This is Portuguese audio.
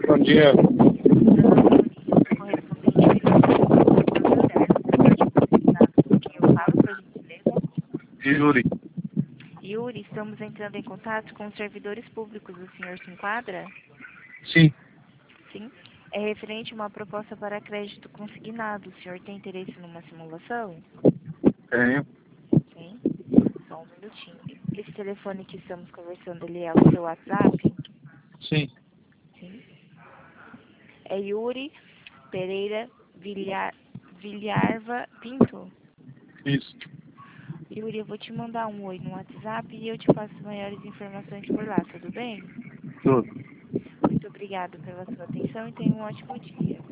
Bom dia. Correspondente com quem eu falo, por gentileza? Yuri. Yuri, estamos entrando em contato com os servidores públicos. O senhor se enquadra? Sim. Sim. É referente a uma proposta para crédito consignado. O senhor tem interesse numa simulação? Tenho. Sim. Só um minutinho. Esse telefone que estamos conversando, ele é o seu WhatsApp? Sim. Sim. É Yuri Pereira Vilharva Pinto? Isso. Yuri, eu vou te mandar um oi no WhatsApp e eu te passo maiores informações por lá, tudo bem? Tudo. Muito obrigada pela sua atenção e tenha um ótimo dia.